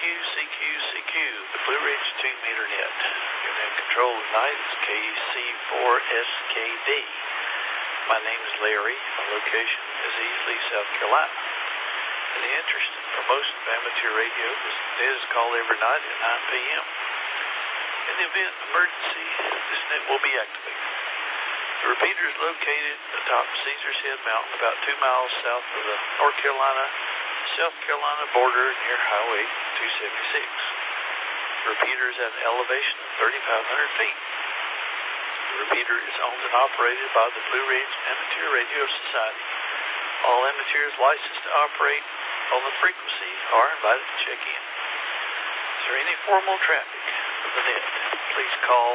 CQ, the Blue Ridge 2-meter net. Your net control tonight is KC4SKD. My name is Larry. My location is East Lee, South Carolina. In the interest and promotion of amateur radio, this net is called every night at 9 p.m. In the event of emergency, this net will be activated. The repeater is located atop Caesar's Head Mountain, about 2 miles south of the North Carolina-South Carolina border near Highway 276. The repeater is at an elevation of 3,500 feet. The repeater is owned and operated by the Blue Ridge Amateur Radio Society. All amateurs licensed to operate on the frequency are invited to check in. Is there any formal traffic of the net? Please call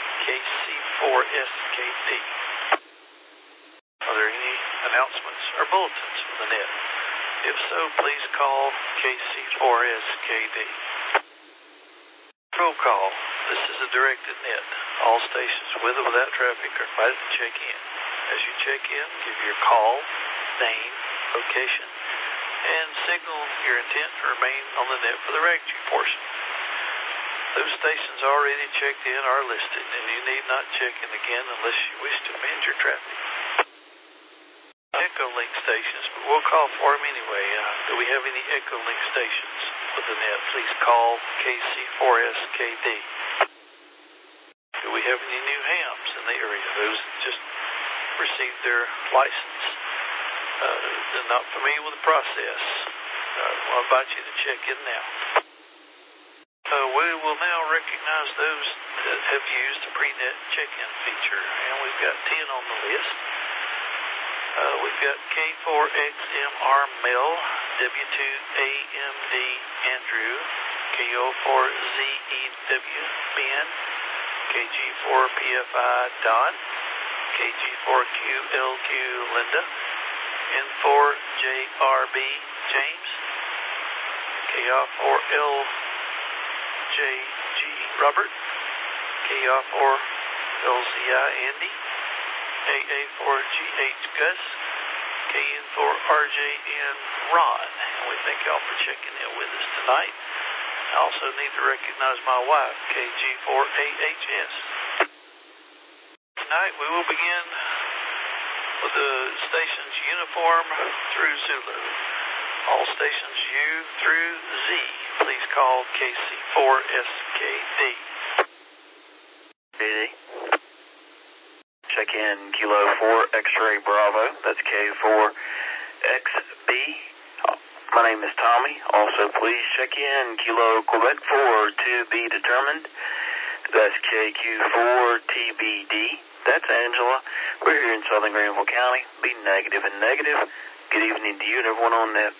KC4SKD. Are there any announcements or bulletins for the net? If so, please call KC4SKD. Roll call. This is a directed net. All stations with or without traffic are invited to check in. As you check in, give your call, name, location, and signal your intent to remain on the net for the regulatory portion. Those stations already checked in are listed, and you need not check in again unless you wish to amend your traffic. Echo link stations, but we'll call for them anyway. Do we have any echo link stations with the net? Please call KC4SKD. Do we have any new hams in the area? Those that just received their license. They're not familiar with the process. I'll invite you to check in now. We will now recognize those that have used the pre-net check-in feature, and we've got 10 on the list. We've got K4XMR Mel, W2AMD Andrew, KO4ZEW Ben, KG4PFI Don, KG4QLQ Linda, N4JRB James, KR4LJG Robert, KR4LZI Andy, AA4GH Gus, KN4RJN Ron. And we thank y'all for checking in with us tonight. I also need to recognize my wife, KG4AHS. Tonight we will begin with the stations uniform through Zulu. All stations U through Z, please call KC4SKD. Check in Kilo 4 X-Ray Bravo, that's K4XB. My name is Tommy. Also, please check in Kilo Quebec 4 to be determined. That's KQ4TBD. That's Angela. We're here in Southern Greenville County. Be negative and negative. Good evening to you and everyone on net.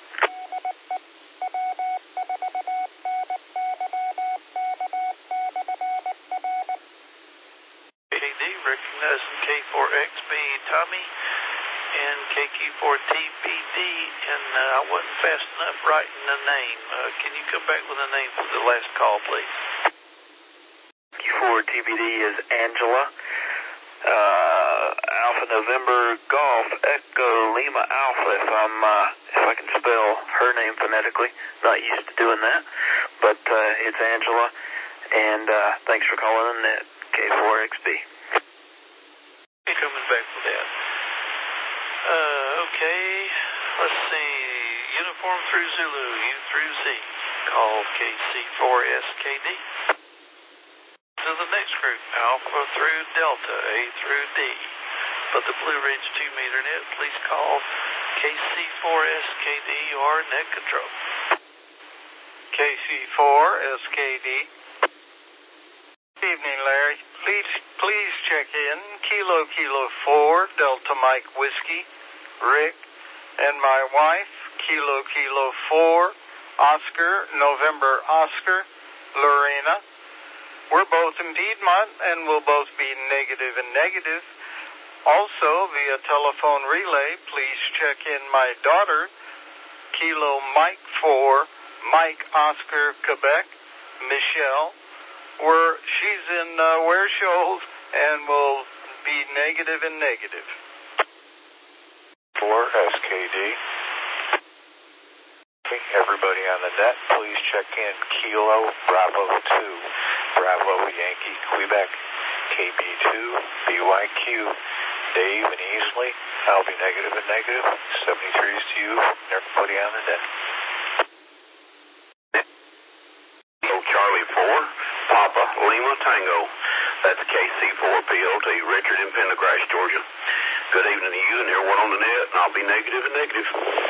Recognizing K4XB Tommy and KQ4TBD, and I wasn't fast enough writing the name. Can you come back with a name for the last call, please? KQ4TBD is Angela. Alpha November Golf Echo Lima Alpha, if I can spell her name phonetically. Not used to doing that, but it's Angela, and thanks for calling in at K4XB. Coming back with that. Okay, let's see. Uniform through Zulu, U through Z. Call KC4SKD. To the next group, Alpha through Delta, A through D. But the Blue Ridge 2-meter net, please call KC4SKD or net control. KC4SKD. Evening, Larry. Please check in Kilo 4 Delta Mike Whiskey, Rick, and my wife, Kilo 4 Oscar November Oscar, Lorena. We're both in Piedmont and we'll both be negative and negative. Also, via telephone relay, please check in my daughter, Kilo Mike 4 Mike Oscar Quebec, Michelle. She's in Ware Shoals and will be negative and negative. 4 SKD. Everybody on the net, please check in Kilo Bravo 2, Bravo Yankee Quebec, KB2, BYQ, Dave and Easley. I'll be negative and negative. 73s to you and everybody on the net. Charlie 4, Papa Lima Tango. That's KC4PLT, Richard in Pendergrass, Georgia. Good evening to you and everyone on the net, and I'll be negative and negative.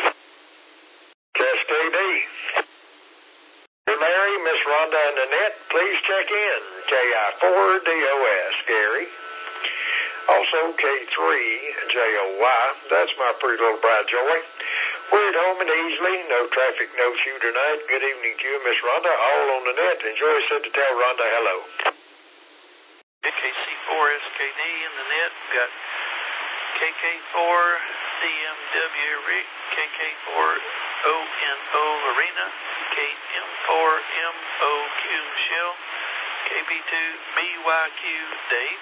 KD. Larry, Miss Rhonda and Annette, please check in. KI4DOS, Gary. Also K3JOY, that's my pretty little bride Joy. We're at home and easily, no traffic, no shoe tonight. Good evening to you, Miss Rhonda, all on the net. And Joy said to tell Rhonda hello. KC4SKD in the net. We've got KK4DMW Rick, KK4ONO Arena, KM4MOQ Michelle, KB2BYQ Dave,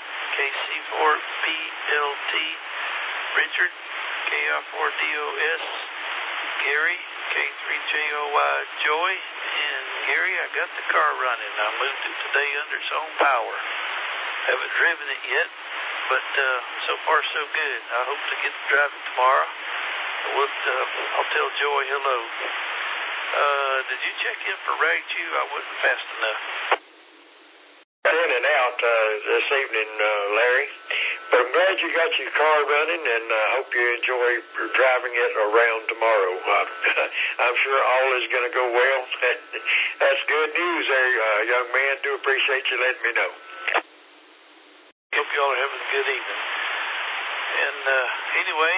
KC4BLT Richard, KR4DOS Gary, K3JOY Joy, and Gary, I got the car running. I moved it today under its own power. Haven't driven it yet, but so far so good. I hope to get to drive it tomorrow. I'll tell Joy hello. Did you check in for Rag Chew? I wasn't fast enough. In and out this evening, Larry. But I'm glad you got your car running, and I hope you enjoy driving it around tomorrow. I'm sure all is going to go well. That's good news there, young man. Do appreciate you letting me know. Hope you all are having a good evening. And anyway,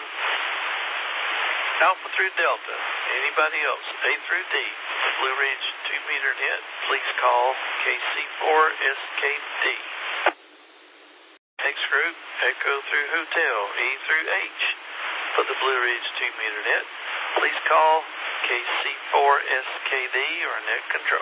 Alpha through Delta. Anybody else? A through D. Blue Ridge 2-meter net. Please call KC4SKD. Next group, Echo through Hotel. E through H. For the Blue Ridge 2-meter net. Please call KC4SKD or net control.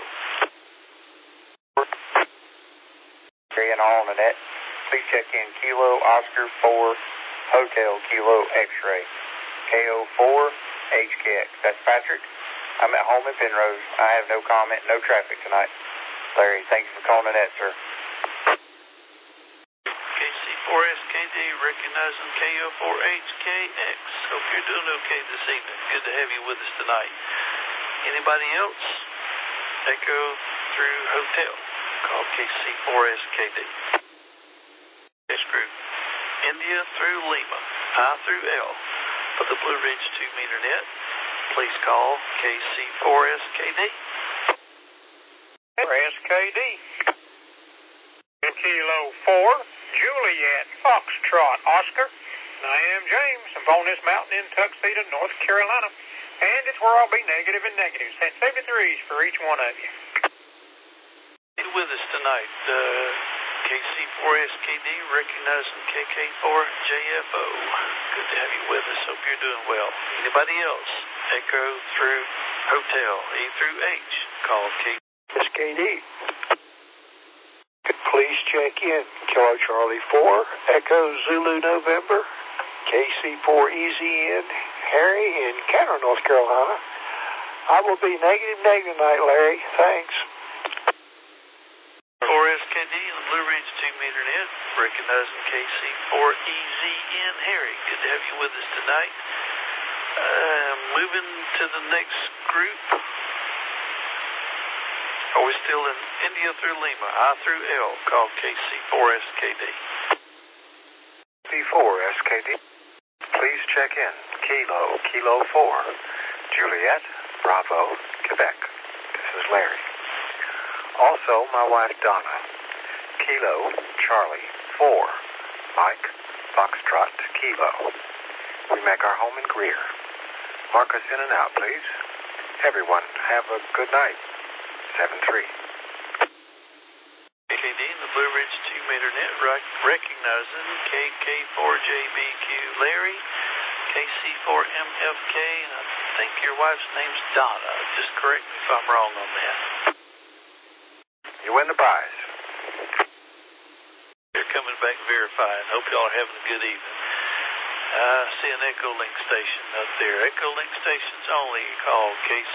And all on the net. Please check in Kilo Oscar 4 Hotel Kilo X-ray. KO4 HKX. That's Patrick. I'm at home in Penrose. I have no comment, no traffic tonight. Larry, thanks for calling the net, sir. KC4SKD recognizing KO4HKX. Hope you're doing okay this evening. Good to have you with us tonight. Anybody else? Echo through Hotel. Call KC4SKD. This group, India through Lima, I through L. For the Blue Ridge 2-meter net, please call KC4SKD. SKD. Kilo 4, Juliet, Foxtrot, Oscar. I am James. I'm on this mountain in Tuxedo, North Carolina. And it's where I'll be negative and negative. Send 73s for each one of you. With us tonight, KC4SKD recognizing KK4JFO. Good to have you with us. Hope you're doing well. Anybody else? Echo through Hotel. E through H. Call SKD. Please check in. Kilo Charlie 4, Echo Zulu November, KC4EZN, Harry in Cantor, North Carolina. I will be negative tonight, Larry. Thanks. 4SKD and the Blue Ridge 2-meter net, recognizing KC4EZN Harry. Good to have you with us tonight. Moving to the next group. Are we still in India through Lima? I through L. Call KC4SKD. KC4SKD. Please check in. Kilo 4, Juliet, Bravo, Quebec. This is Larry. Also, my wife Donna. Kilo, Charlie, 4, Mike, Foxtrot, Kilo. We make our home in Greer. Mark us in and out, please. Everyone, have a good night. 7-3. KD and the Blue Ridge 2-meter net, recognizing KK4JBQ Larry, KC4MFK, and I think your wife's name's Donna. Just correct me if I'm wrong on that. You win the prize. They're coming back verifying. Hope y'all are having a good evening. See an Echolink station up there. Echolink stations only. Call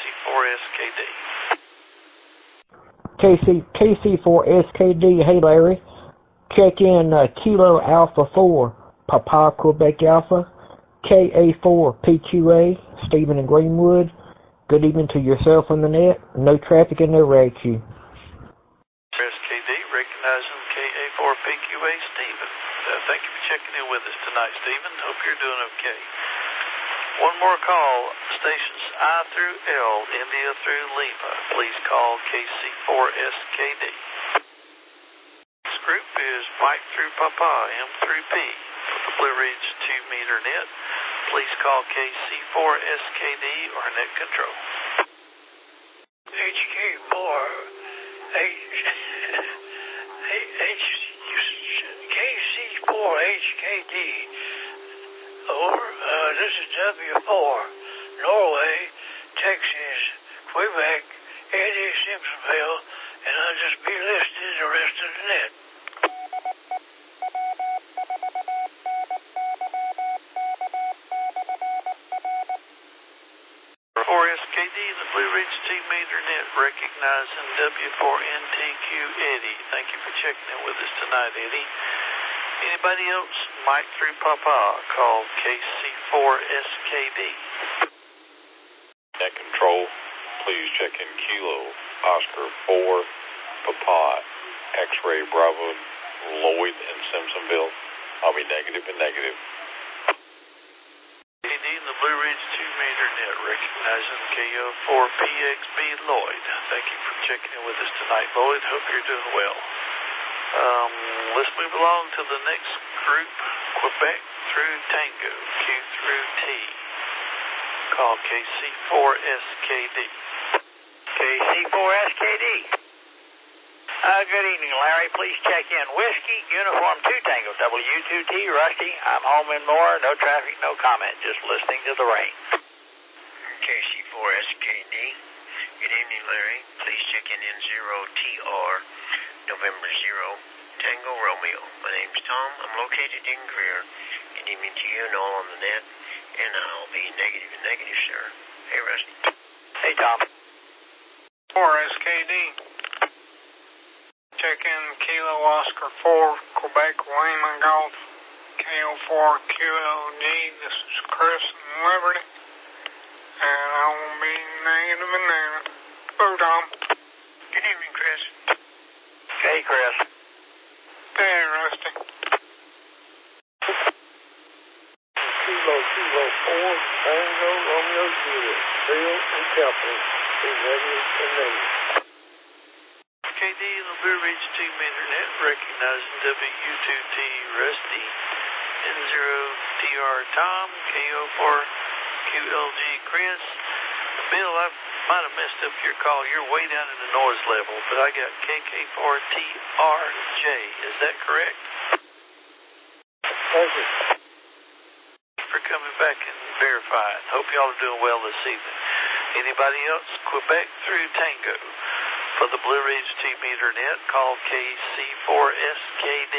KC4SKD. KC4SKD. Hey, Larry. Check in Kilo Alpha 4, Papa Quebec Alpha, KA4 PQA, Stephen in Greenwood. Good evening to yourself on the net. No traffic and no rag queue. SKD, recognizing KA4 PQA, Stephen. Thank you for checking in with us tonight, Stephen. Hope you're doing okay. One more call, stations I through L, India through Lima. Please call KC4SKD. This group is Mike through Papa, M through P. For the Blue Ridge 2-meter net, please call KC4SKD or net control. KC4HKD. Over. This is W4, Norway, Texas, Quebec, Eddie Simpsonville, and I'll just be listening the rest of the net. For SKD, the Blue Ridge 2-meter net, recognizing W4NTQ Eddie. Thank you for checking in with us tonight, Eddie. Anybody else? Mike through Papa, call KC4SKD. Net control, please check in Kilo Oscar 4, Papa, X-ray Bravo, Lloyd and Simpsonville. I'll be negative and negative. KD in the Blue Ridge 2-meter net, recognizing KO4PXB Lloyd. Thank you for checking in with us tonight, Lloyd. Hope you're doing well. Let's move along to the next group, Quebec through Tango, Q through T. Call KC4SKD. KC4SKD. Good evening, Larry. Please check in Whiskey, Uniform 2 Tango, W2T, Rusty. I'm home and more. No traffic, no comment. Just listening to the rain. KC4SKD. Good evening, Larry. Please check in N0TR, November 0, Tango Romeo. My name's Tom. I'm located in Greer. Good evening to you and all on the net. And I'll be negative and negative, sir. Hey, Rusty. Hey, Tom. 4SKD. Check in Kilo Oscar 4, Quebec, Lima Golf, KO4QLG. This is Chris in Liberty. And I will be negative and negative. Hello, Tom. Good evening, Chris. Hey, Chris. Hey, Rusty. Kilo 4, Tango, Romeo Juliet, Bill and Company, be negative and negative. KD in the Blue Ridge 2-meter net, recognizing W2T Rusty, N0TR Tom, KO4QLG Chris. Bill, I might have messed up your call. You're way down in the noise level, but I got KK4TRJ. Is that correct? Thank you. For coming back and verifying. Hope y'all are doing well this evening. Anybody else? Quebec through Tango. For the Blue Ridge 2-meter net, call KC4SKD.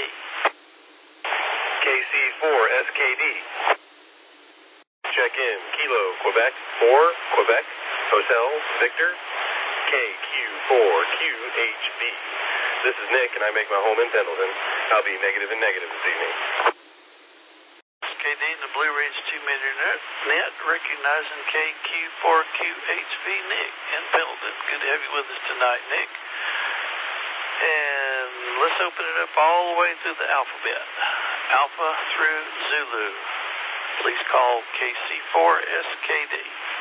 KC4SKD. Check in Kilo Quebec 4, Quebec, Hotel Victor, KQ4QHB. This is Nick, and I make my home in Pendleton. I'll be negative and negative this evening. KD in the Blue Ridge 2-meter net, recognizing KQ4QHB Nick in Pendleton. Good to have you with us tonight, Nick. And let's open it up all the way through the alphabet. Alpha through Zulu. Please call KC4SKD.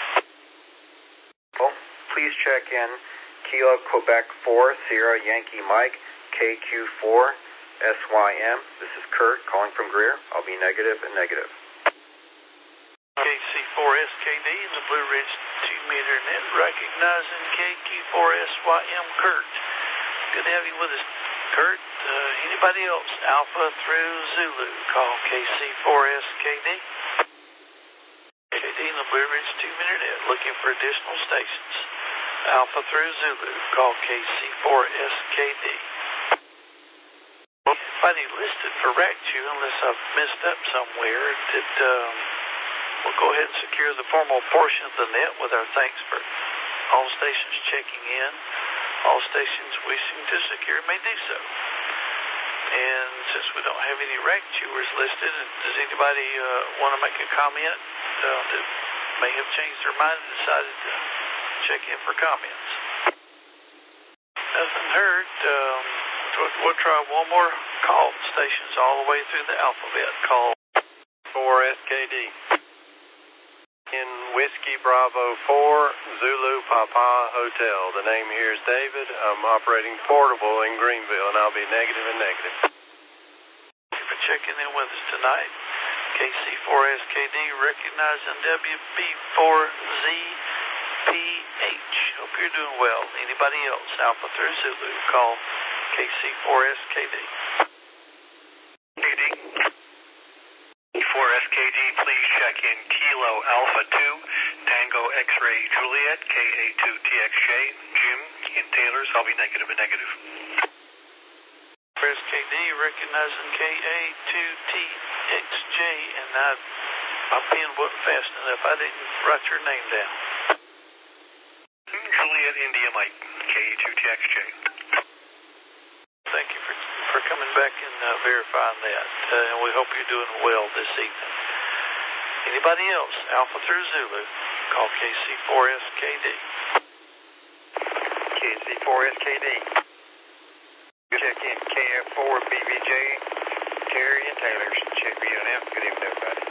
Please check in Kilo Quebec 4, Sierra Yankee Mike, KQ4 SYM. This is Kurt calling from Greer. I'll be negative and negative. KC4SKD in the Blue Ridge 2-meter net, recognizing KQ4SYM Kurt. Good to have you with us, Kurt. Anybody else? Alpha through Zulu. Call KC4SKD. KD in the Blue Ridge 2-meter net, looking for additional stations. Alpha through Zulu. Call KC4SKD. anybody listed for RACTU, unless I've messed up somewhere, that we'll go ahead and secure the formal portion of the net with our thanks for all stations checking in. All stations wishing to secure may do so. And since we don't have any RACTUers listed, does anybody want to make a comment that may have changed their mind and decided to check in for comments? Nothing heard. We'll try one more call. Stations all the way through the alphabet. Call 4SKD. In Whiskey Bravo 4, Zulu Papa Hotel. The name here is David. I'm operating portable in Greenville, and I'll be negative and negative. Thank you for checking in with us tonight. KC4SKD recognizing WB4ZPH. Hope you're doing well. Anybody else? Alpha through Zulu. Call KC4SKD. KD. 4SKD, please check in Kilo Alpha 2, Tango X-Ray Juliet, KA2TXJ, Jim in Taylor's. I'll be negative and negative. 4SKD recognizing KA2TXJ, and my pen wasn't fast enough. I didn't write your name down. Juliet India Mike, KA2TXJ. Thank you for coming back and verifying that. And we hope you're doing well this evening. Anybody else? Alpha through Zulu. Call KC4SKD. KC4SKD. Check in KF4BVJ, Terry and Taylor's. Check for UNF. Good evening, everybody.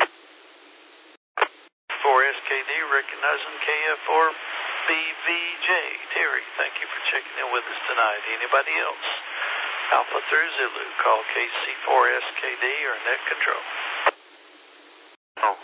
4SKD recognizing KF4BVJ. Terry, thank you for checking in with us tonight. Anybody else? Alpha through Zulu. Call KC4SKD or Net Control. Oh.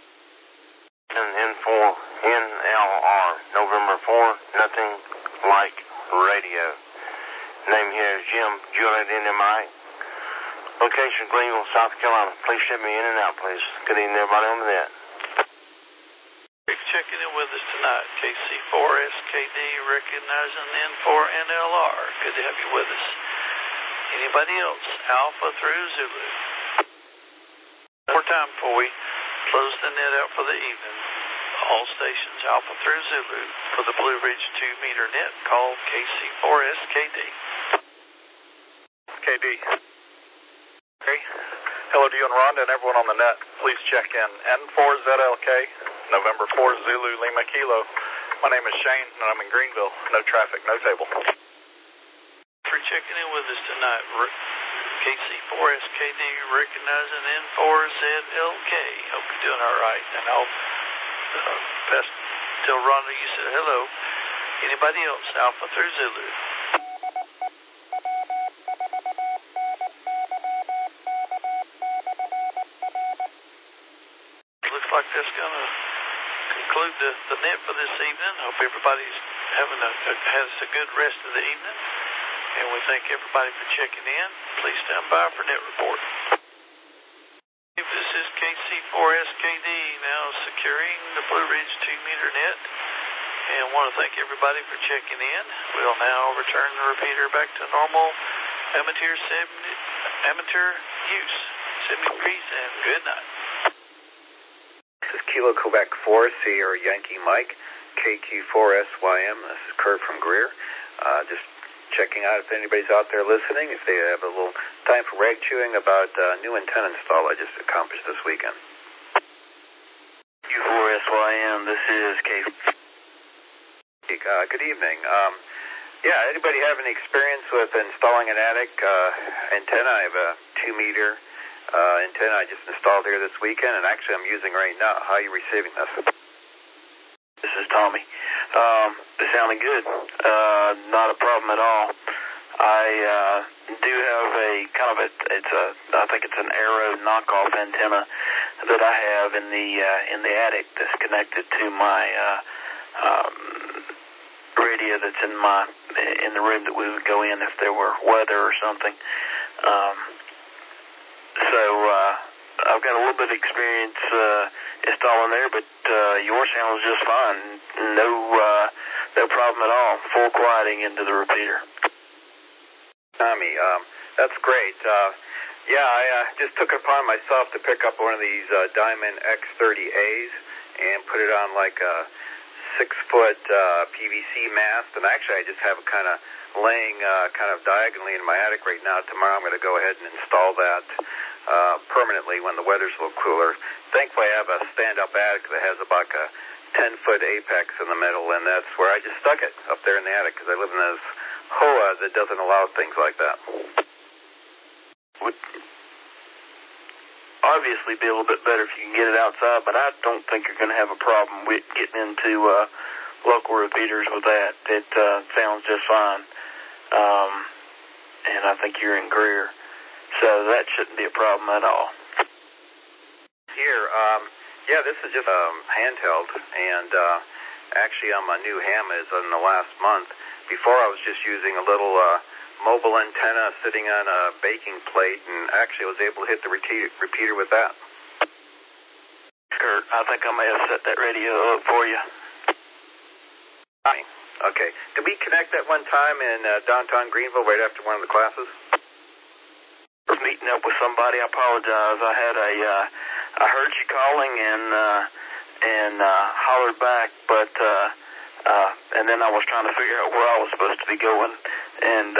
N4NLR, November 4, nothing like radio. Name here is Jim, Juliet India Mike. Location Greenville, South Carolina. Please ship me in and out, please. Good evening, everybody on the net. Thanks for checking in with us tonight. KC4SKD recognizing N4NLR. Good to have you with us. Anybody else? Alpha through Zulu. One more time before we close the net out for the evening. All stations Alpha through Zulu for the Blue Ridge 2-meter net. Call KC4SKD. KD. Okay. Hello to you and Rhonda and everyone on the net. Please check in N4ZLK, November 4 Zulu Lima Kilo. My name is Shane and I'm in Greenville. No traffic, no table. For checking in with us tonight, KC4SKD recognizing N4ZLK. Hope you're doing all right. And I'll tell Rhonda you said hello. Anybody else? Alpha through Zulu. Looks like that's going to conclude the net for this evening. Hope everybody's has a good rest of the evening. And we thank everybody for checking in. Please stand by for net report. This is KC4SKD now securing the Blue Ridge 2-meter net. And want to thank everybody for checking in. We'll now return the repeater back to normal amateur use. 70 degrees and good night. This is Kilo Quebec 4, Sierra Yankee Mike, KQ4SYM. This is Kurt from Greer. Just checking out if anybody's out there listening, if they have a little time for RACTUing about new antenna install I just accomplished this weekend. Q4SYM, this is K. Good evening. Anybody have any experience with installing an attic antenna? I have a 2-meter antenna I just installed here this weekend, and actually I'm using right now. How are you receiving this? This is Tommy. It's sounding good. Not a problem at all. I do have I think it's an Arrow knockoff antenna that I have in the attic that's connected to my radio that's in the room that we would go in if there were weather or something. So I've got a little bit of experience installing there, but yours sounds just fine. No problem at all. Full quieting into the repeater. Tommy, That's great. I just took it upon myself to pick up one of these Diamond X30As and put it on like a 6-foot PVC mast. And actually, I just have it kind of laying kind of diagonally in my attic right now. Tomorrow I'm going to go ahead and install that permanently when the weather's a little cooler. Thankfully, I have a stand-up attic that has about a 10-foot apex in the middle, and that's where I just stuck it up there in the attic because I live in this HOA that doesn't allow things like that. Would obviously be a little bit better if you can get it outside, but I don't think you're going to have a problem with getting into local repeaters with that. It sounds just fine, and I think you're in Greer, so that shouldn't be a problem at all. Here, this is just handheld, and actually on my new ham is in the last month. Before I was just using a little mobile antenna sitting on a baking plate, and actually I was able to hit the repeater with that. Kurt, I think I may have set that radio up for you. Okay. Did we connect that one time in downtown Greenville right after one of the classes? I was meeting up with somebody. I apologize. I heard you calling and hollered back, but and then I was trying to figure out where I was supposed to be going, and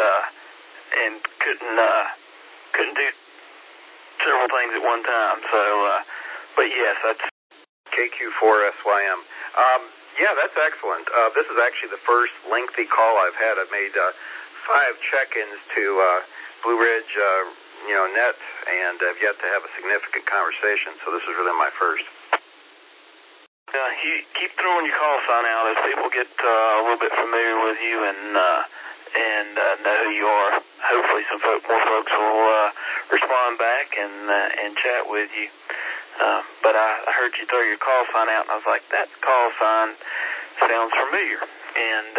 couldn't do several things at one time. So, but yes, that's KQ4SYM. That's excellent. This is actually the first lengthy call I've had. I've made 5 check-ins to Blue Ridge, net, and I've yet to have a significant conversation. So this is really my first. You keep throwing your call sign out as people get a little bit familiar with you and know who you are. Hopefully more folks will respond back and chat with you. But I heard you throw your call sign out, and I was like, that call sign sounds familiar, and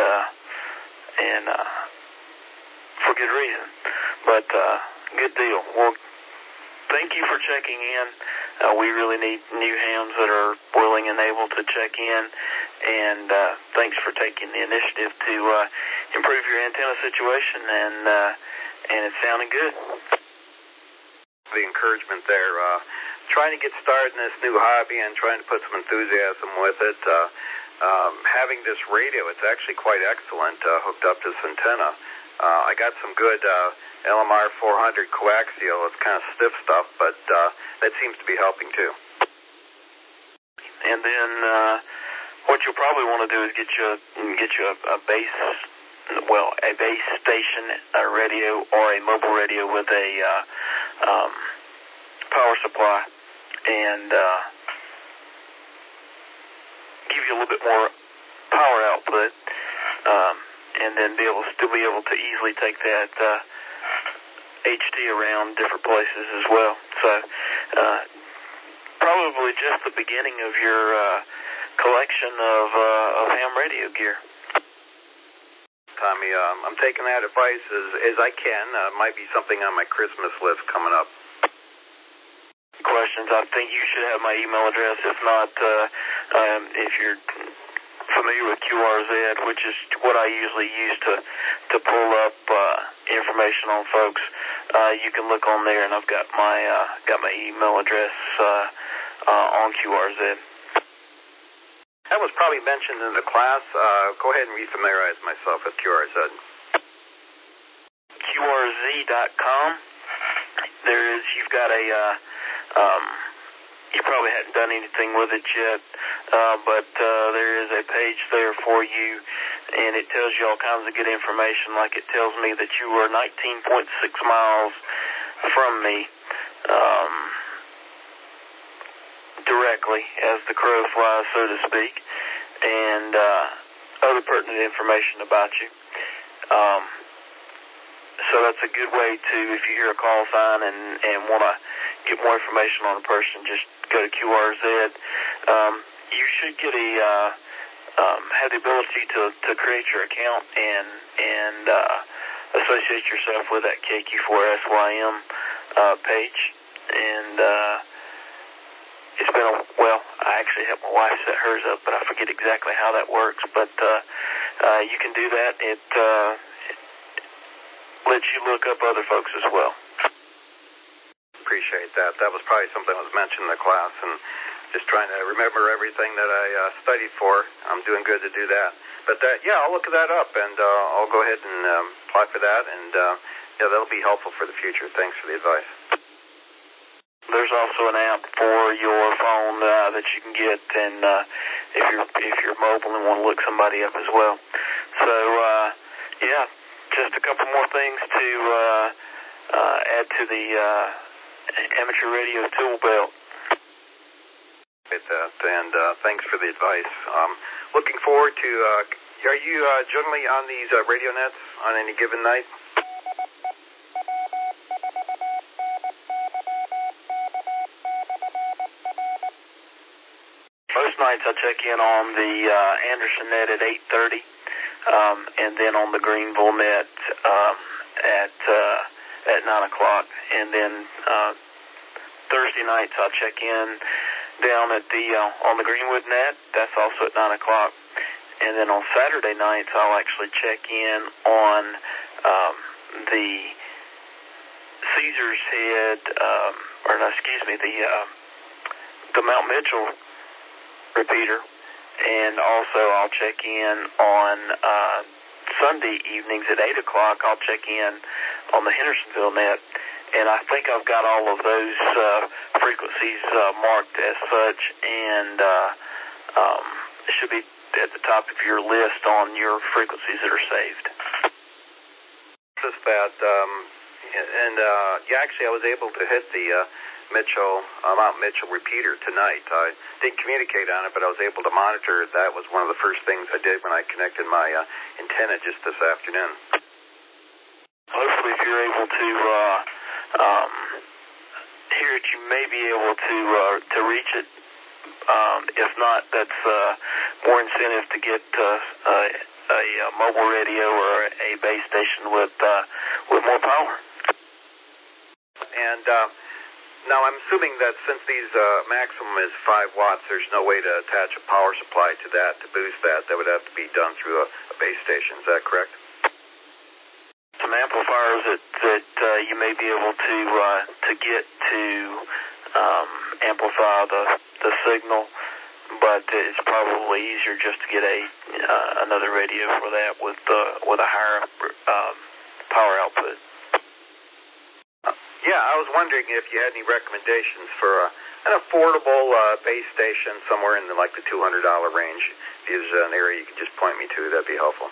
for good reason. But good deal. Well, thank you for checking in. We really need new hams that are willing and able to check in, and thanks for taking the initiative to improve your antenna situation, and it's sounding good. The encouragement there, trying to get started in this new hobby and trying to put some enthusiasm with it. Having this radio, it's actually quite excellent, hooked up to this antenna. I got some good LMR 400 coaxial. It's kind of stiff stuff, but that seems to be helping too. And then what you'll probably want to do is get you a base station radio or a mobile radio with a power supply, and give you a little bit more power output. And then still be able to easily take that HT around different places as well. So probably just the beginning of your collection of ham radio gear. Tommy, I'm taking that advice as I can. Might be something on my Christmas list coming up. Questions? I think you should have my email address. If not, if you're familiar with QRZ, which is what I usually use to pull up information on folks, you can look on there, and I've got my email address on QRZ. That was probably mentioned in the class. Go ahead and refamiliarize myself with QRZ. QRZ.com. You've got a you probably hadn't done anything with it yet, but there is a page there for you, and it tells you all kinds of good information. Like it tells me that you were 19.6 miles from me, directly, as the crow flies, so to speak, and other pertinent information about you. So that's a good way to, if you hear a call sign and want to get more information on a person, just go to QRZ. You should get have the ability to create your account and associate yourself with that KQ4SYM page. And it's been I actually helped my wife set hers up, but I forget exactly how that works. But you can do that. It let you look up other folks as well. Appreciate that. That was probably something that was mentioned in the class, and just trying to remember everything that I studied for. I'm doing good to do that. But yeah, I'll look that up, and I'll go ahead and apply for that, and yeah, that'll be helpful for the future. Thanks for the advice. There's also an app for your phone that you can get, and if you're mobile and want to look somebody up as well. So yeah, just a couple more things to add to the amateur radio tool belt. And thanks for the advice. Looking forward to, are you generally on these radio nets on any given night? Most nights I check in on the Anderson net at 8:30, and then on the Greenville net at 9 o'clock, and then Thursday nights I'll check in down at the on the Greenwood net. That's also at 9 o'clock, and then on Saturday nights I'll actually check in on the Caesar's Head, the Mount Mitchell repeater, and also I'll check in on Sunday evenings at 8 o'clock. I'll check in on the Hendersonville net, and I think I've got all of those frequencies marked as such, and it should be at the top of your list on your frequencies that are saved. Just that, and yeah, actually I was able to hit the Mount Mitchell repeater tonight. I didn't communicate on it, but I was able to monitor it. That was one of the first things I did when I connected my antenna just this afternoon. Hopefully, if you're able to hear it, you may be able to reach it. If not, that's more incentive to get a mobile radio or a base station with more power. And now I'm assuming that since these maximum is 5 watts, there's no way to attach a power supply to that to boost that. That would have to be done through a base station. Is that correct? Some amplifiers that you may be able to get to amplify the signal, but it's probably easier just to get another radio for that with a higher power output. Yeah, I was wondering if you had any recommendations for an affordable base station somewhere in the $200 range. If there's an area you could just point me to, that'd be helpful.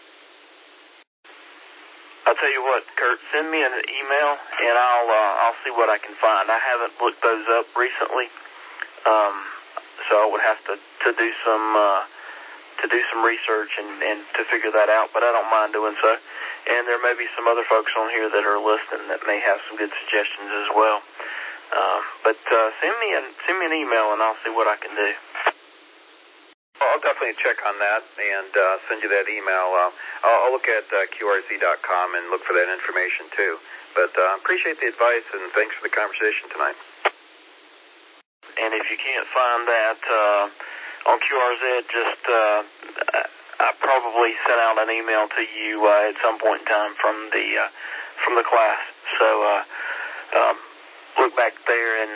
I'll tell you what, Kurt, send me an email and I'll see what I can find. I haven't looked those up recently, so I would have to do some research and to figure that out. But I don't mind doing so. And there may be some other folks on here that are listening that may have some good suggestions as well. But send me an email and I'll see what I can do. I'll definitely check on that and send you that email. I'll look at QRZ.com and look for that information too. But appreciate the advice and thanks for the conversation tonight. And if you can't find that on QRZ, just I probably sent out an email to you at some point in time from the class. So look back there and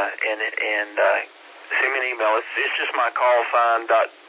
send me an email. It's just my call sign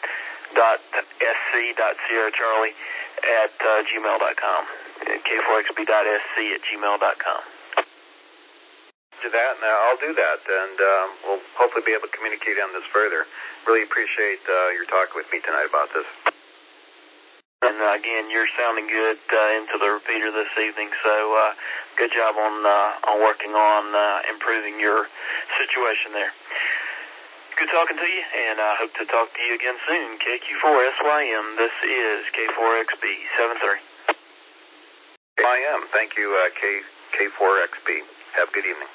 .sc.sierracharlie at gmail.com. K4XB.sc@gmail.com. Do that, and I'll do that, and we'll hopefully be able to communicate on this further. Really appreciate your talk with me tonight about this. And again, you're sounding good into the repeater this evening, so good job on working on improving your situation there. Good talking to you, and I hope to talk to you again soon. KQ4SYM, this is K4XB 73. YM, thank you, K4XB. Have a good evening.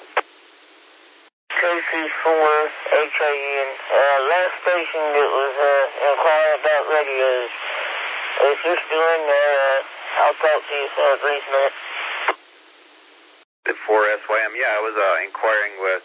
KC4HAN, last station that was inquiring about radios. If you're still in there, I'll talk to you for a brief minute. At 4SYM, yeah, I was inquiring with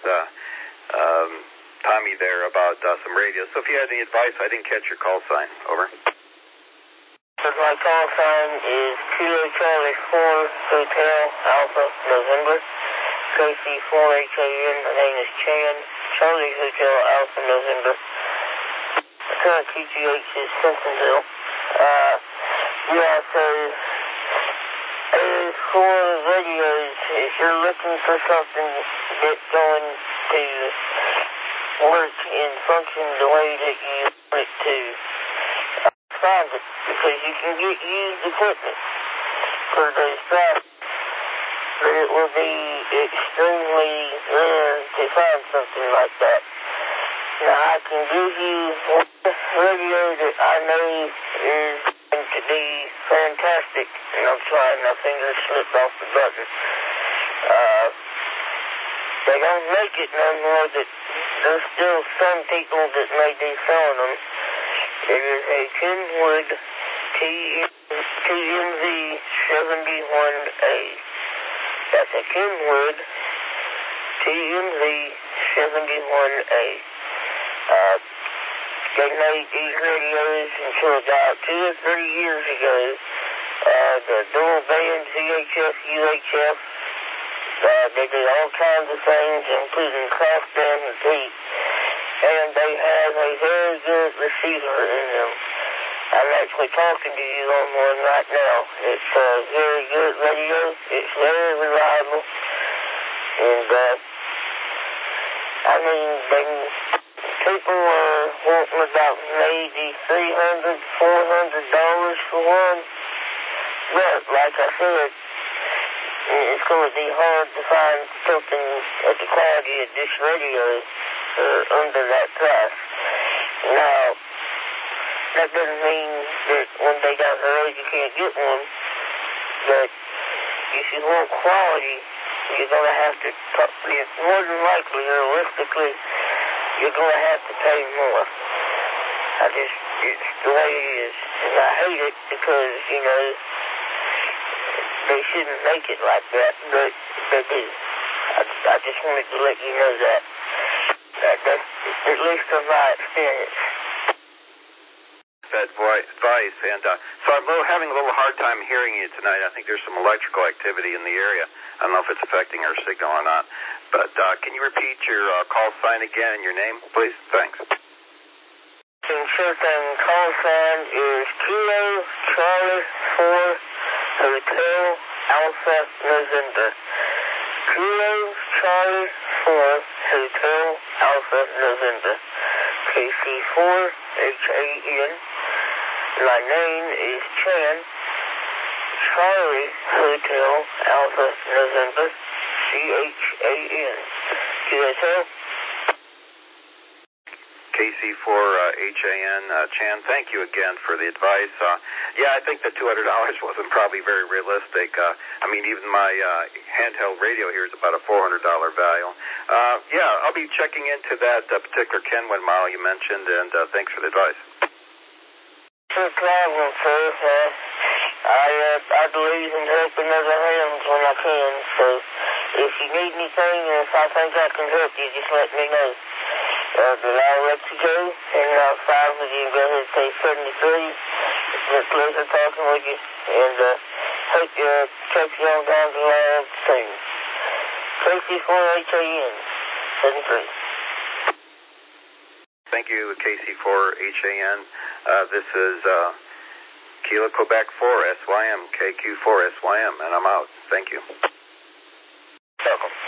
Tommy there about some radios. So if you had any advice, I didn't catch your call sign. Over. My call sign is Kilo Charlie 4 Hotel Alpha November. KC4HAN. My name is Chan. Charlie Hotel Alpha November. The current QTH is Simpsonville. Yeah, so as for radios, if you're looking for something that's going to work and function the way that you want it to, find it, because you can get used equipment for those prices, but it will be extremely rare to find something like that. Now, I can give you one radio that I know is going to be fantastic, and I'm trying, my fingers slipped off the button. They don't make it no more, but there's still some people that may be selling them. It is a Kenwood TMV 71A. That's a Kenwood TMV 71A. They made these radios until about 2 or 3 years ago. The dual band VHF, UHF. They did all kinds of things, including crossband repeat. And they have a very good receiver in them. I'm actually talking to you on one right now. It's a very good radio. It's very reliable. And, I mean, people are wanting about maybe $300, $400 for one. But, like I said, it's going to be hard to find something at the quality of this radio under that price. Now, that doesn't mean that when they got the road you can't get one, but if you want quality, you're going to have to, more than likely, realistically, you're going to have to pay more. It's the way it is. And I hate it because, you know, they shouldn't make it like that, but they do. I just wanted to let you know that. That's at least from my experience. That advice, and so I'm having a little hard time hearing you tonight. I think there's some electrical activity in the area. I don't know if it's affecting our signal or not, but can you repeat your call sign again and your name, please? Thanks. Sure thing. Call sign is Kilo Charlie 4 Hotel Alpha November. Kilo Charlie 4 Hotel Alpha November. KC4HAN. My name is Chan. Charlie Hotel Alpha November. CHAN. QSL. KC4HAN. Chan, thank you again for the advice. Yeah, I think the $200 wasn't probably very realistic. I mean, even my handheld radio here is about a $400 value. Yeah, I'll be checking into that particular Kenwood model you mentioned, and thanks for the advice. No problem, sir. I believe in helping other hands when I can, so if you need anything, if I think I can help you, just let me know. But I'll let you go, and I'll file with you and go ahead and say 73. It's a pleasure talking with you, and hope you check you on down the line soon. KC4HAN, 73. Thank you, KC4HAN. This is Kilo Quebec 4 SYM, KQ4 SYM, and I'm out. Thank you. Welcome.